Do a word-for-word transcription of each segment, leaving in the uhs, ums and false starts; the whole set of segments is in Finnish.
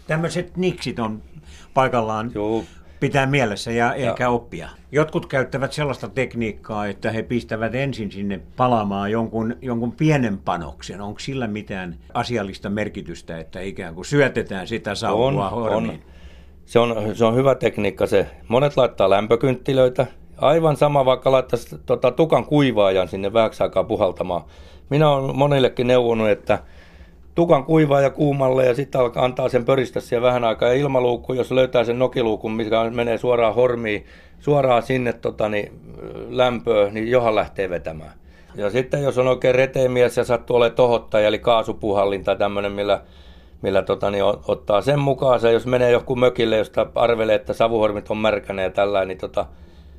Tämmöiset niksit on paikallaan Joo. pitää mielessä ja ehkä Ja. oppia. Jotkut käyttävät sellaista tekniikkaa, että he pistävät ensin sinne palamaan jonkun, jonkun pienen panoksen. Onko sillä mitään asiallista merkitystä, että ikään kuin syötetään sitä savua On, hormiin? on. Se on, se on hyvä tekniikka se. Monet laittaa lämpökynttilöitä. Aivan sama, vaikka laittaisi tota, tukan kuivaajan sinne vähäksi aikaa puhaltamaan. Minä olen monillekin neuvonut, että tukan kuivaaja kuumalle ja sitten alkaa antaa sen pöristä siellä vähän aikaa. Ja ilmaluukku, jos löytää sen nokiluukun, mikä menee suoraan hormiin, suoraan sinne tota, niin, lämpöön, niin johan lähtee vetämään. Ja sitten jos on oikein reteemies ja sattuu olemaan tohottaja, eli kaasupuhallin tai tämmöinen, millä millä tota, niin, ottaa sen mukaan. Se, jos menee joku mökille, josta arvelee, että savuhormit on märkänä ja tällainen, niin tota,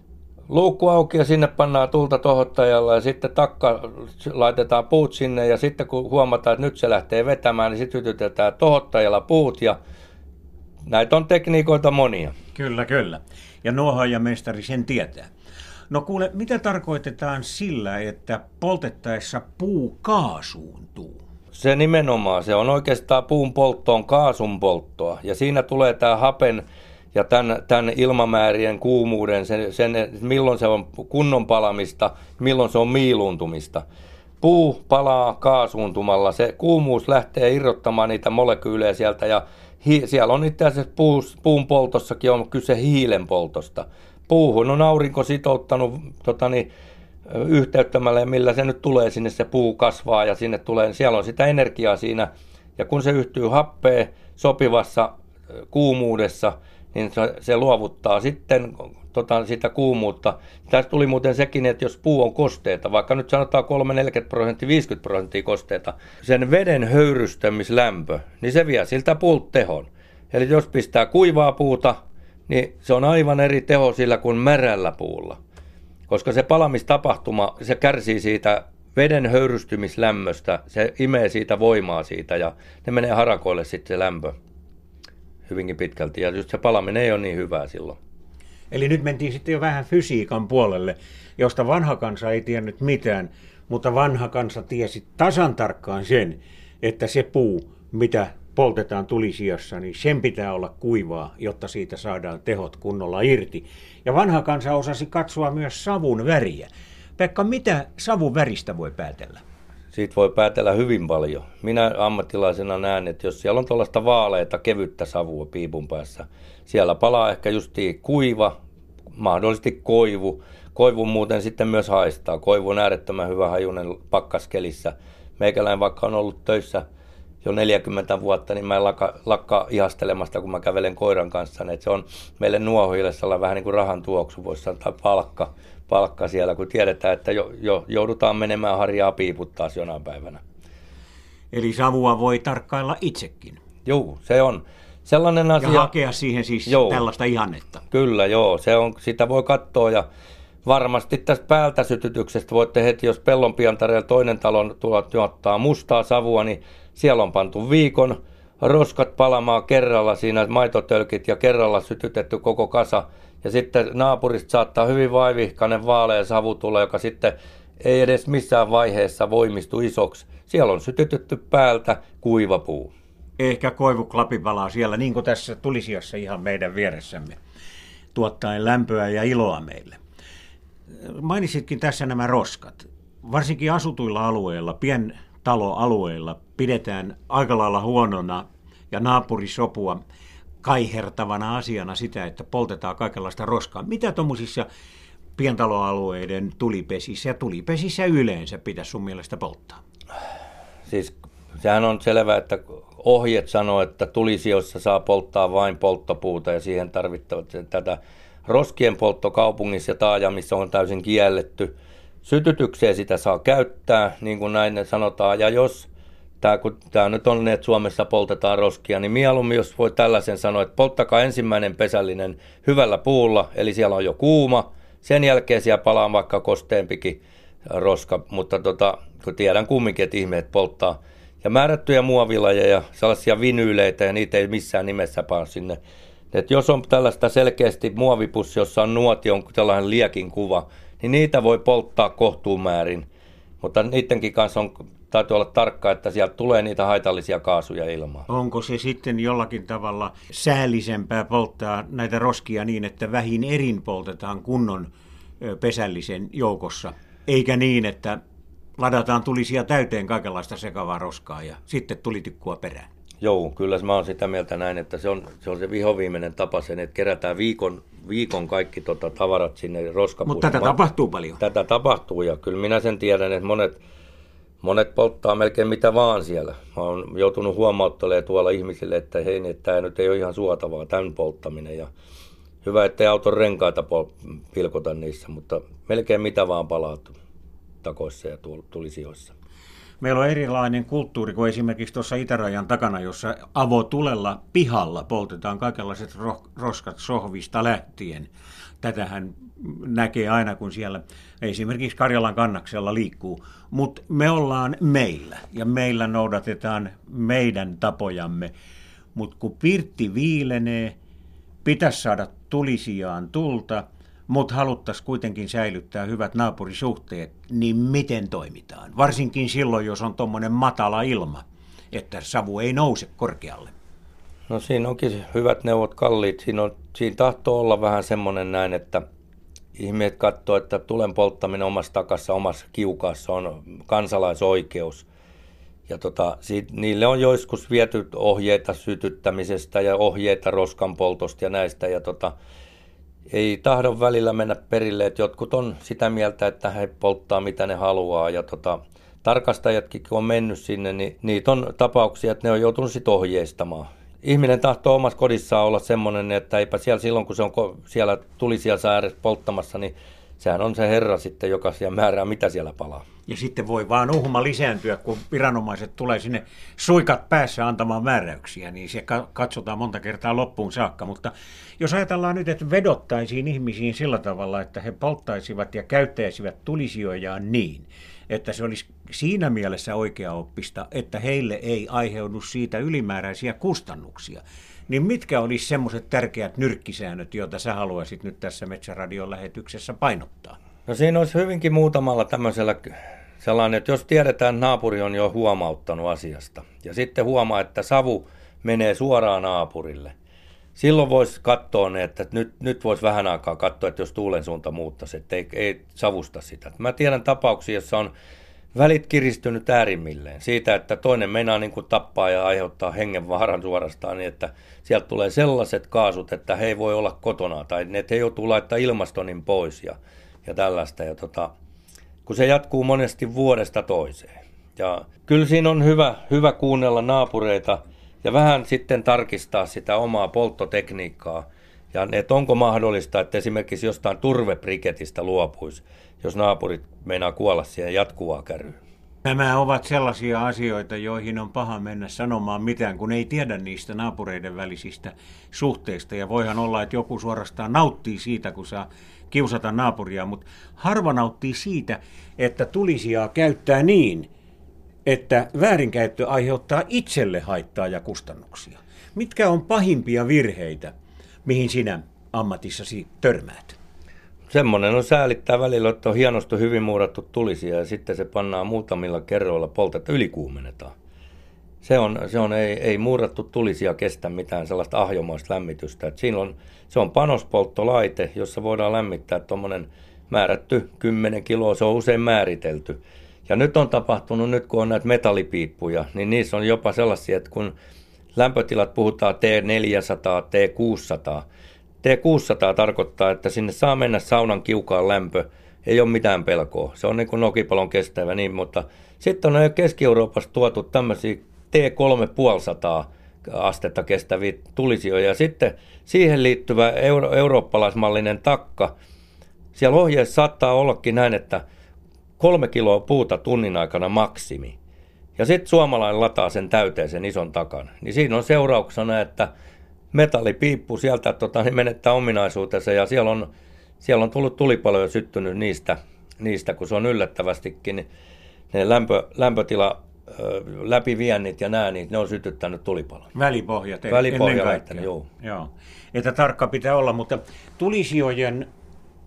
luukku auki ja sinne pannaan tulta tohottajalla ja sitten takka laitetaan puut sinne ja sitten kun huomataan, että nyt se lähtee vetämään, niin sitten sytytetään tohottajalla puut ja näitä on tekniikoita monia. Kyllä, kyllä. Ja nuohoojamestari sen tietää. No kuule, mitä tarkoitetaan sillä, että poltettaessa puu kaasuuntuu? Se nimenomaan, se on oikeastaan puun polttoon kaasun polttoa ja siinä tulee tämä hapen ja tämän, tämän ilmamäärien kuumuuden, sen, sen, milloin se on kunnon palamista, milloin se on miiluuntumista. Puu palaa kaasuuntumalla, se kuumuus lähtee irrottamaan niitä molekyylejä sieltä ja hi, siellä on itse asiassa puu, puun poltossakin on kyse hiilen poltosta. Puuhun on aurinko sitouttanut tota niin, yhteyttämällä ja millä se nyt tulee sinne, se puu kasvaa ja sinne tulee, siellä on sitä energiaa siinä ja kun se yhtyy happeen sopivassa kuumuudessa, niin se, se luovuttaa sitten tota, sitä kuumuutta. Tässä tuli muuten sekin, että jos puu on kosteeta, vaikka nyt sanotaan kolme neljäkymmentä prosenttia, viisikymmentä prosenttia kosteeta, sen veden höyrystämislämpö, niin se vie siltä puulta tehon. Eli jos pistää kuivaa puuta, niin se on aivan eri teho sillä kuin märällä puulla. Koska se palamistapahtuma, se kärsii siitä veden höyrystymislämmöstä, se imee siitä voimaa siitä ja ne menee harakoille sitten se lämpö hyvinkin pitkälti. Ja just se palaminen ei ole niin hyvää silloin. Eli nyt mentiin sitten jo vähän fysiikan puolelle, josta vanha kansa ei tiennyt mitään, mutta vanha kansa tiesi tasan tarkkaan sen, että se puu, mitä poltetaan tulisijassa, niin sen pitää olla kuivaa, jotta siitä saadaan tehot kunnolla irti. Ja vanha kansa osasi katsoa myös savun väriä. Pekka, mitä savun väristä voi päätellä? Siitä voi päätellä hyvin paljon. Minä ammattilaisena näen, että jos siellä on tuollaista vaaleita, kevyttä savua piipun päässä, siellä palaa ehkä justiin kuiva, mahdollisesti koivu. Koivu muuten sitten myös haistaa. Koivu on äärettömän hyvä hajunen pakkaskelissä. Meikäläinen vaikka on ollut töissä jo neljäkymmentä vuotta, niin mä en lakka, lakkaa ihastelemasta, kun mä kävelen koiran kanssa. Että se on meille nuohoille sellainen vähän niin kuin rahan tuoksu, voisi sanoa palkka, palkka siellä, kun tiedetään, että jo, jo, joudutaan menemään harjaa piiput taas jonain päivänä. Eli savua voi tarkkailla itsekin. Joo, se on sellainen asia. Ja hakea siihen siis joo, tällaista ihannetta. Kyllä, joo. Se on, sitä voi katsoa ja varmasti tästä päältä sytytyksestä voitte heti, jos Pellonpientareella toinen talo tuottaa mustaa savua, niin siellä on pantu viikon roskat palamaan kerralla, siinä maitotölkit ja kerralla sytytetty koko kasa. Ja sitten naapurista saattaa hyvin vaivihkainen vaalea savu tulla, joka sitten ei edes missään vaiheessa voimistu isoksi. Siellä on sytytetty päältä kuiva puu. Ehkä koivuklapi palaa siellä, niin kuin tässä tulisijassa ihan meidän vieressämme, tuottaen lämpöä ja iloa meille. Mainitsitkin tässä nämä roskat. Varsinkin asutuilla alueilla, pientaloalueilla pidetään aika lailla huonona ja naapurisopua kaihertavana asiana sitä, että poltetaan kaikenlaista roskaa. Mitä tuommoisissa pientaloalueiden tulipesissä ja tulipesissä yleensä pitäisi sun mielestä polttaa? Siis sehän on selvää, että ohjeet sanoo, että tulisijoissa saa polttaa vain polttopuuta ja siihen tarvittavat tätä roskien poltto kaupungissa ja taajamissa on täysin kielletty. Sytytykseen sitä saa käyttää, niin kuin näin sanotaan, ja jos Tämä, kun tämä nyt on, että Suomessa poltetaan roskia, niin mieluummin jos voi tällaisen sanoa, että polttakaa ensimmäinen pesällinen hyvällä puulla, eli siellä on jo kuuma, sen jälkeen siellä palaa vaikka kosteempikin roska, mutta tota, kun tiedän kumminkin, että ihmeet polttaa. Ja määrättyjä muovilajeja, sellaisia vinyyleitä, ja niitä ei missään nimessä pane sinne. Et jos on tällaista selkeästi muovipussi, jossa on nuoti, on tällainen liekin kuva, niin niitä voi polttaa kohtuumäärin. Mutta niidenkin kanssa on täytyy olla tarkka, että sieltä tulee niitä haitallisia kaasuja ilmaan. Onko se sitten jollakin tavalla säällisempää polttaa näitä roskia niin, että vähin erin poltetaan kunnon pesällisen joukossa, eikä niin, että ladataan tulisia täyteen kaikenlaista sekavaa roskaa ja sitten tulitikkua perään? Joo, kyllä mä oon sitä mieltä näin, että se on se, on se vihoviimeinen tapa sen, että kerätään viikon, viikon kaikki tota, tavarat sinne roskapussiin. Mutta tätä tapahtuu paljon. Tätä tapahtuu ja kyllä minä sen tiedän, että monet, monet polttaa melkein mitä vaan siellä. Mä oon joutunut huomauttelemaan tuolla ihmisille, että hei, että tämä nyt ei ole ihan suotavaa, tämän polttaminen. Ja hyvä, ettei auton renkaita pol- pilkota niissä, mutta melkein mitä vaan palaa takoissa ja tulisijoissa. Meillä on erilainen kulttuuri kuin esimerkiksi tuossa itärajan takana, jossa avotulella pihalla poltetaan kaikenlaiset roskat sohvista lähtien. Tätähän näkee aina, kun siellä esimerkiksi Karjalan kannaksella liikkuu. Mutta me ollaan meillä ja meillä noudatetaan meidän tapojamme. Mutta kun pirtti viilenee, pitäisi saada tulisijaan tulta, mutta haluttaisiin kuitenkin säilyttää hyvät naapurisuhteet, niin miten toimitaan? Varsinkin silloin, jos on tuommoinen matala ilma, että savu ei nouse korkealle. No siinä onkin hyvät neuvot kalliit. Siinä, on, siinä tahtoo olla vähän semmoinen näin, että ihmiset katsoo, että tulen polttaminen omassa takassa, omassa kiukaassa on kansalaisoikeus. Ja tota, siitä, niille on joskus viety ohjeita sytyttämisestä ja ohjeita roskanpoltosta ja näistä. Ja tota, ei tahdon välillä mennä perille, että jotkut on sitä mieltä, että he polttaa mitä ne haluaa. Ja tota, tarkastajatkin, kun on mennyt sinne, niin niitä on tapauksia, että ne on joutunut sit ohjeistamaan. Ihminen tahtoo omassa kodissaan olla semmoinen, että eipä siellä silloin, kun se on siellä tulisia ääressä polttamassa, niin sehän on se herra sitten, joka siellä määrää, mitä siellä palaa. Ja sitten voi vaan uhma lisääntyä, kun viranomaiset tulee sinne suikat päässä antamaan määräyksiä, niin se katsotaan monta kertaa loppuun saakka. Mutta jos ajatellaan nyt, että vedottaisiin ihmisiin sillä tavalla, että he polttaisivat ja käyttäisivät tulisijojaan niin, että se olisi siinä mielessä oikeaoppista, että heille ei aiheudu siitä ylimääräisiä kustannuksia, niin mitkä olisi semmoiset tärkeät nyrkkisäännöt, joita sä haluaisit nyt tässä Metsäradion lähetyksessä painottaa? No siinä olisi hyvinkin muutamalla tämmöisellä sellainen, että jos tiedetään, että naapuri on jo huomauttanut asiasta ja sitten huomaa, että savu menee suoraan naapurille, silloin voisi katsoa ne, että nyt, nyt voisi vähän aikaa katsoa, että jos tuulen suunta muuttaisi, että ei, ei savusta sitä. Mä tiedän tapauksia, jossa on välit kiristynyt äärimmilleen siitä, että toinen meinaa niin kuin tappaa ja aiheuttaa hengenvaaran suorastaan niin, että sieltä tulee sellaiset kaasut, että he ei voi olla kotona tai että he joutuu laittaa ilmastonin pois ja, ja tällaista. Ja tota, kun se jatkuu monesti vuodesta toiseen. Ja kyllä siinä on hyvä, hyvä kuunnella naapureita ja vähän sitten tarkistaa sitä omaa polttotekniikkaa. Ja että onko mahdollista, että esimerkiksi jostain turvebriketistä luopuisi, jos naapurit meinaa kuolla siihen jatkuvaa käryyn. Nämä ovat sellaisia asioita, joihin on paha mennä sanomaan mitään, kun ei tiedä niistä naapureiden välisistä suhteista. Ja voihan olla, että joku suorastaan nauttii siitä, kun saa kiusata naapuria, mutta harva nauttii siitä, että tulisijaa käyttää niin, että väärinkäyttö aiheuttaa itselle haittaa ja kustannuksia. Mitkä on pahimpia virheitä, mihin sinä ammatissasi törmäät? Semmoinen on säälittää välillä, että on hienosti hyvin muurattu tulisija ja sitten se pannaan muutamilla kerroilla poltetta, ylikuumennetaan. Se on, se on ei, ei muurattu tulisija kestä mitään sellaista ahjomaista lämmitystä. Et siinä on, se on panospolttolaite, jossa voidaan lämmittää tuommoinen määrätty kymmenen kiloa, se on usein määritelty. Ja nyt on tapahtunut, nyt kun on näitä metallipiippuja, niin niissä on jopa sellaisia, että kun lämpötilat puhutaan T neljäsataa, T kuusisataa, T kuusisataa tarkoittaa, että sinne saa mennä saunan kiukaan lämpö, ei ole mitään pelkoa. Se on niin kuin nokipalon kestävä, niin, mutta sitten on Keski-Euroopasta tuotu tämmöisiä T kolmesataa astetta kestäviä tulisijoja. Ja sitten siihen liittyvä euro- eurooppalaismallinen takka. Siellä ohjeessa saattaa ollakin näin, että kolme kiloa puuta tunnin aikana maksimi. Ja sitten suomalainen lataa sen täyteen sen ison takan. Niin siinä on seurauksena, että metallipiippu sieltä tota, niin menettää ominaisuutensa ja siellä on, siellä on tullut tulipaloja syttynyt niistä, niistä, kun se on yllättävästikin. Niin ne lämpö, lämpötila ö, läpiviennit ja nämä, niin ne on sytyttänyt tulipalon. Välipohjat Välipohja ennen kaikkea. Joo. Joo. Että tarkka pitää olla, mutta tulisijojen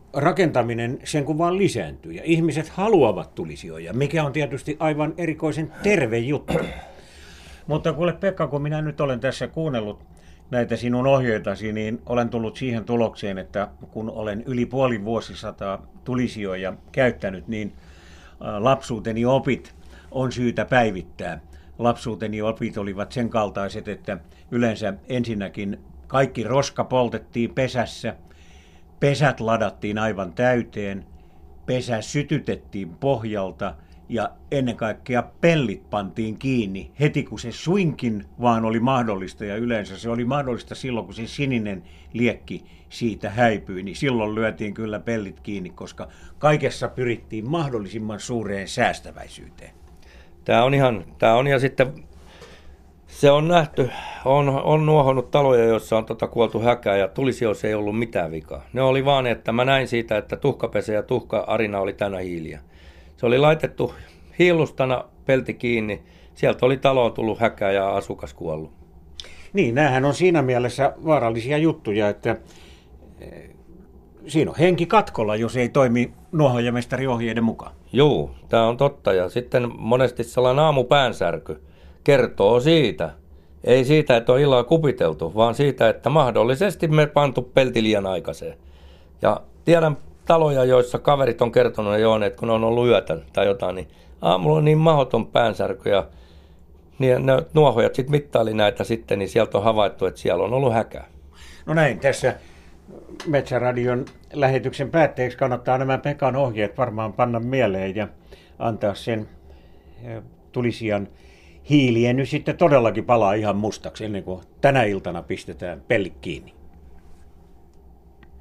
rakentaminen sen kun vaan lisääntyy ja ihmiset haluavat tulisioja, mikä on tietysti aivan erikoisen terve juttu. Mutta kuule Pekka, kun minä nyt olen tässä kuunnellut näitä sinun ohjeitasi, niin olen tullut siihen tulokseen, että kun olen yli puoli vuosisataa tulisioja käyttänyt, niin lapsuuteni opit on syytä päivittää. Lapsuuteni opit olivat sen kaltaiset, että yleensä ensinnäkin kaikki roska poltettiin pesässä, pesät ladattiin aivan täyteen, pesä sytytettiin pohjalta ja ennen kaikkea pellit pantiin kiinni heti kun se suinkin vaan oli mahdollista, ja yleensä se oli mahdollista silloin kun se sininen liekki siitä häipyi, niin silloin lyötiin kyllä pellit kiinni, koska kaikessa pyrittiin mahdollisimman suureen säästäväisyyteen. Tämä on ihan, tämä on ja sitten se on nähty, on, on nuohonnut taloja, joissa on tota kuoltu häkää ja tulisioissa ei ollut mitään vikaa. Ne oli vaan, että mä näin siitä, että tuhkapese ja tuhka-arina oli täynnä hiiliä. Se oli laitettu hiilustana pelti kiinni, sieltä oli taloon tullut häkää ja asukas kuollut. Niin, näähän on siinä mielessä vaarallisia juttuja, että siinä on henki katkolla, jos ei toimi nuohojamestari ohjeiden mukaan. Joo, tämä on totta. Ja sitten monesti sellainen aamupäänsärky kertoo siitä. Ei siitä, että on illalla kupiteltu, vaan siitä, että mahdollisesti me pantu pelti liian aikaiseen. Ja tiedän taloja, joissa kaverit on kertonut jo, että kun on ollut yötä tai jotain, niin aamulla on niin mahdoton päänsärky ja niin ne nuohojat sitten mittaili näitä sitten, niin sieltä on havaittu, että siellä on ollut häkää. No näin, tässä Metsäradion lähetyksen päätteeksi kannattaa nämä Pekan ohjeet varmaan panna mieleen ja antaa sen tulisijan hiilien nyt sitten todellakin palaa ihan mustaksi ennen kuin tänä iltana pistetään pellit kiinni.